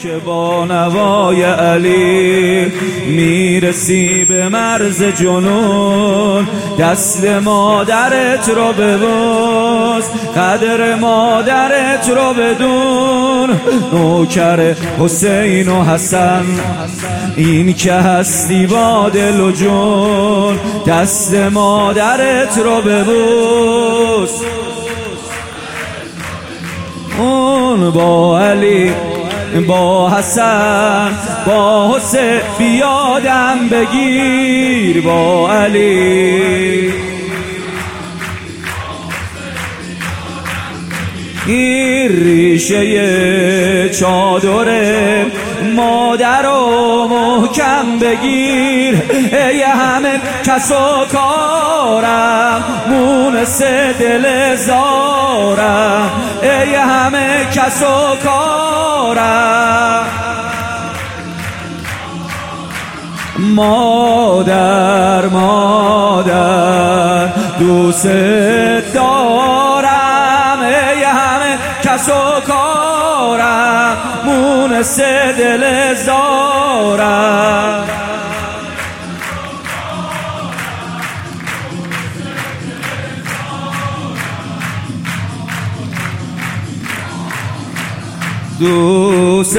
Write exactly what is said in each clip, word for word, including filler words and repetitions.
که با نوای علی میرسی به مرز جنون. دست مادرت رو ببوس، قدر مادرت رو بدون. نوکر حسین و حسن این که هستی با دل و جون. دست مادرت رو ببوس. اون با علی با حسن با حسین بیادم بگیر. با علی این ریشه چادر مادر رو محکم بگیر. ای همه کس و کارم مونس دل زارم. ای همه کس و کارم مادر مادر دوست دارم. ای همه کس و کارم مونس دل زارم. دوست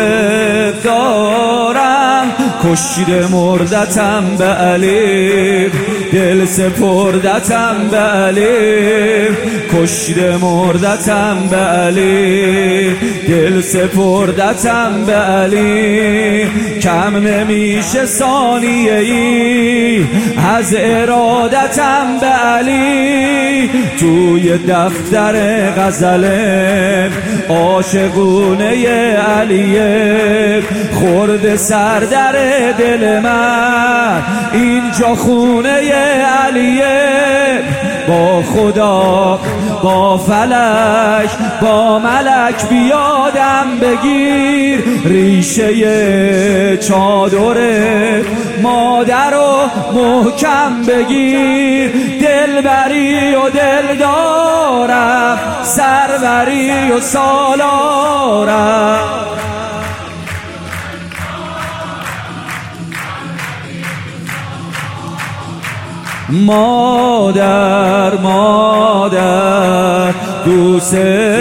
دارم کشیده مردتم به علی. دل سپردتم به علی. کشیده مردتم به علی. دل سپردتم به علی. کم نمیشه ثانیه ای از ارادتم به علی. توی دفتر غزله عاشقونه علیه. خورد سر در دل من اینجا خونه علیه. با خدا با فلک با ملک بیادم بگیر. ریشه چادر مادر رو محکم بگیر. دلبری و دل دارم، سروری و سالارم. مادر مادر دوست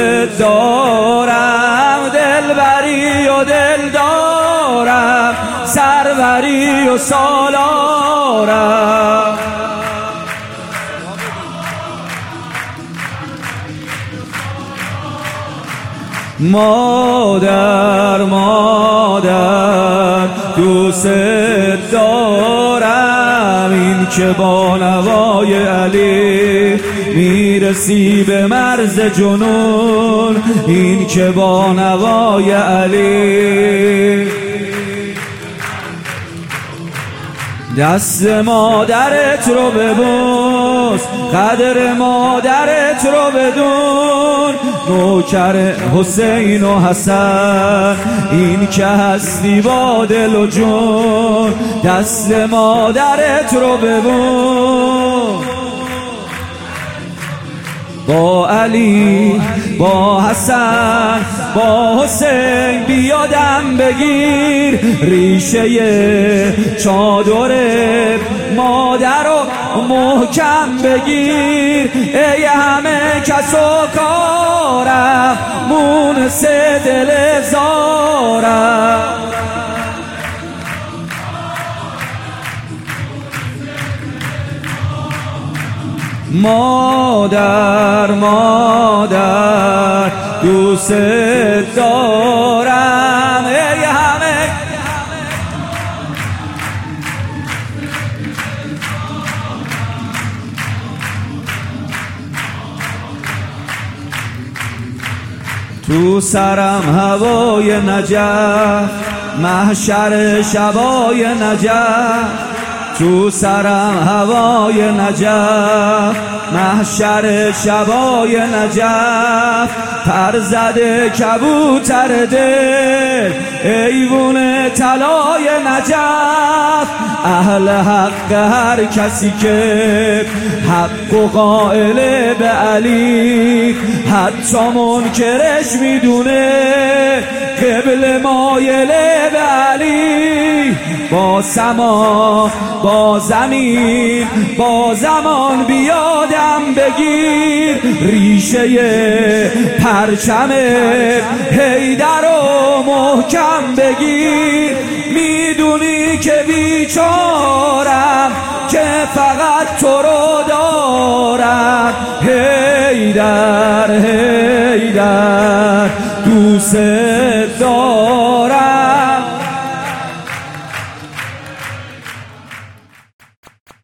دارم. دلبری و دل دارم، سروری و سالارم. مادر مادر دوست دارم. این که با نوای علی میرسی به مرز جنون. این که با نوای علی دست مادرت رو ببوس، قدر مادرت رو بدون. نوکر حسین و حسن این که هستی با دل و جون. دست مادرت رو ببوس. با علی با حسن با حسین بیادم بگیر. ریشه چادر مادر رو محکم بگیر. ای همه کس و کارم مونس دل زارم. مادر مادر دوست دارم. ای همه تو سرم هوای نجف، محشر شبای نجف. تو سرم هوای نجف، محشر شبای نجف. پر زده کبوتر دل ایوون طلای نجف، اهل حق هر کسی که حق و قائل به علی، حتی منکرش میدونه قبل مایل به علی. با سما با زمین با زمان بیادم بگیر، ریشه پرچم حیدر رو محکم بگیر. میدونی که بیچارم که فقط تو رو دارم، حیدر حیدر دوست دارم.